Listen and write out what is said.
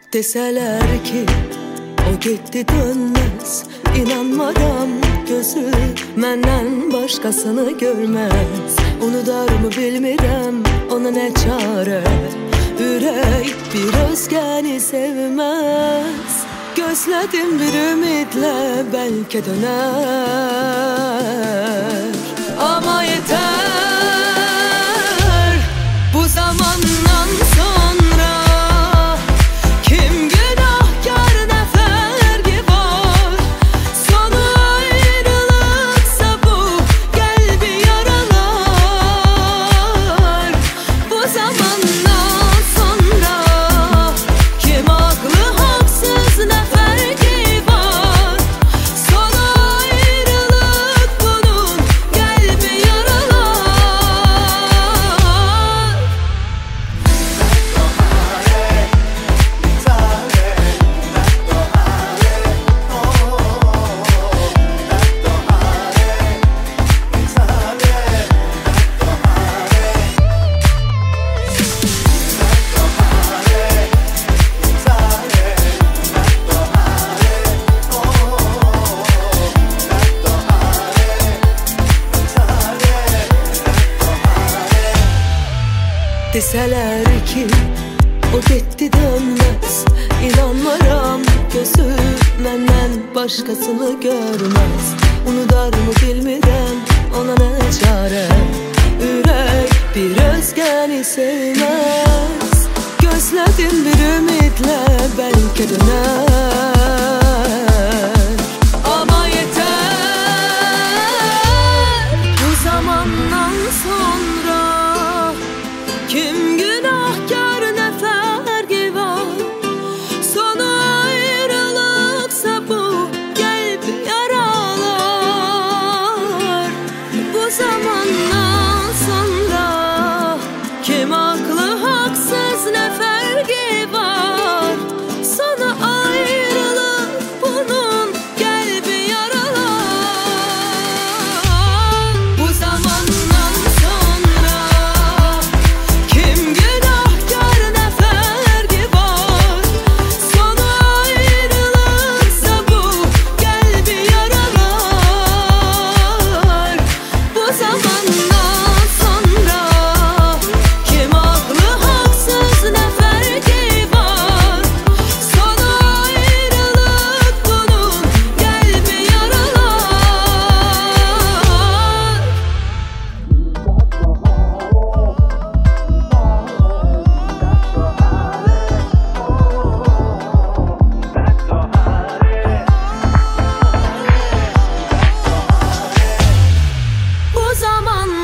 Deseler ki o gitti dönmez, İnanmaram gözü menden başkasını görmez. Unudarımı bilmirəm, ona ne çare. Ürək bir özgəni sevmez. Gözlədim bir ümidlə, belki döner. Ama yeter bu zamandan sonra. Kim günahkar, ne fergi var? Sonu ayrılıksa bu kalbi yaralar. Bu zamandan sonra kim haklı haksız, ne fergi var? Sonu ayrılık bunun kalbi yaralar. Deseler ki o gitti dönmez, İnanmaram gözü menden başkasını görmez. Unudarımı bilmirəm, ona ne çare. Ürək bir özgəni sevmez. Gözlədim bir ümidlə, belki döner. Ama yeter bu zamandan sonra. Kim günahkar, ne fergi var? Sonu ayrılıksa bu kalbi yaralar. Bu zamandan sonra kim haklı haksız, ne fergi var? Sonu ayrılık bunun kalbi yaralar. Bu zamandan sonra kim günahkar, ne fergi var? Sonu ayrılıksa bu kalbi yaralar. Bu zamandan sonra kim haklı haksız, ne fergi var? Sonu ayrılık bunun kalbi yaralar. Bu zaman